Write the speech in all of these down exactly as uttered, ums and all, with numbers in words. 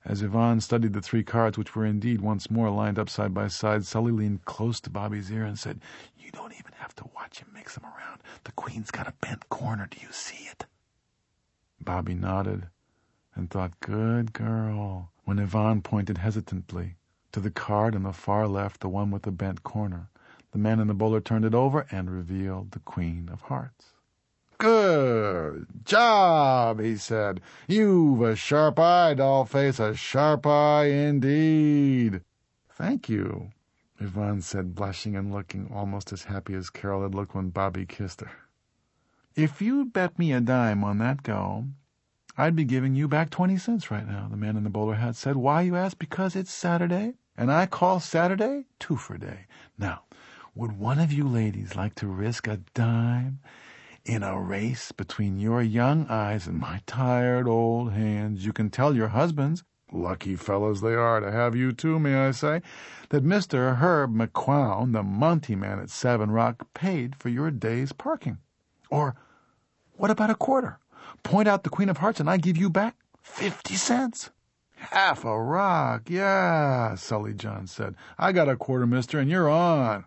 As Yvonne studied the three cards, which were indeed once more lined up side by side, Sully leaned close to Bobby's ear and said, "You don't even have to watch him mix them around. The queen's got a bent corner. Do you see it?" Bobby nodded and thought, "Good girl," when Yvonne pointed hesitantly to the card on the far left, the one with the bent corner. The man in the bowler turned it over and revealed the Queen of Hearts. "Good job," he said. "You've a sharp eye, Dollface, a sharp eye indeed." "Thank you," Yvonne said, blushing and looking almost as happy as Carol had looked when Bobby kissed her. "If you'd bet me a dime on that go, I'd be giving you back twenty cents right now," the man in the bowler hat said. "Why, you ask? Because it's Saturday, and I call Saturday twofer day. Now, would one of you ladies like to risk a dime in a race between your young eyes and my tired old hands? You can tell your husbands, lucky fellows they are to have you too, may I say, that Mister Herb McQuown, the Monty man at Savin Rock, paid for your day's parking. Or what about a quarter? Point out the Queen of Hearts and I give you back fifty cents. Half a rock, yeah, Sully John said. "I got a quarter, mister, and you're on."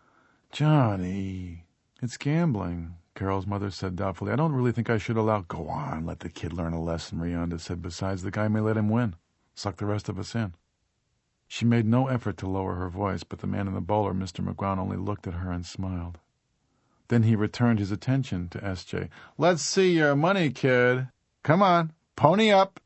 "Johnny, it's gambling," Carol's mother said doubtfully. "I don't really think I should allow—" "Go on, let the kid learn a lesson," Rianda said. "Besides, the guy may let him win. Suck the rest of us in." She made no effort to lower her voice, but the man in the bowler, Mister McGowan, only looked at her and smiled. Then he returned his attention to S J. "Let's see your money, kid. Come on, pony up."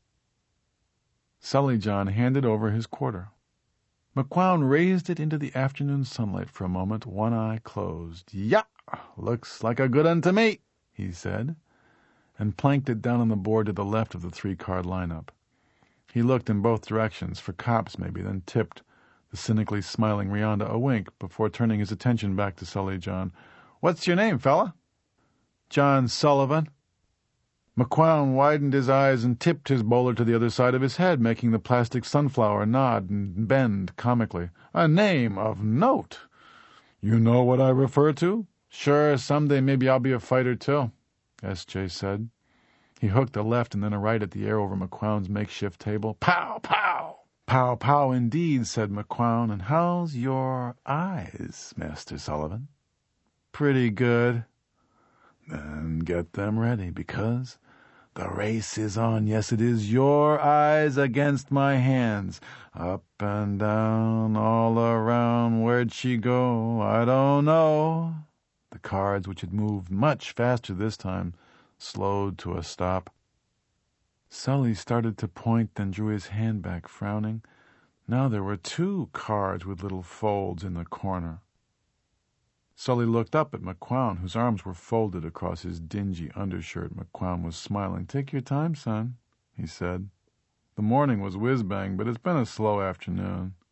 Sully John handed over his quarter. McQuown raised it into the afternoon sunlight for a moment, one eye closed. "Yah! Looks like a good un to me," he said, and planked it down on the board to the left of the three-card lineup. He looked in both directions, for cops maybe, then tipped the cynically smiling Rianda a wink before turning his attention back to Sully John. "What's your name, fella?" "John Sullivan." McQuown widened his eyes and tipped his bowler to the other side of his head, making the plastic sunflower nod and bend comically. "A name of note. You know what I refer to?" "Sure, someday maybe I'll be a fighter too," S J said. He hooked a left and then a right at the air over McQuown's makeshift table. "Pow, pow!" "Pow, pow indeed," said McQuown. "And how's your eyes, Master Sullivan?" "Pretty good." "Then get them ready, because the race is on. Yes, it is your eyes against my hands. Up and down, all around, where'd she go? I don't know." The cards, which had moved much faster this time, slowed to a stop. Sully started to point, then drew his hand back, frowning. Now there were two cards with little folds in the corner. Sully looked up at McQuown, whose arms were folded across his dingy undershirt. McQuown was smiling. "Take your time, son," he said. "The morning was whiz-bang, but it's been a slow afternoon."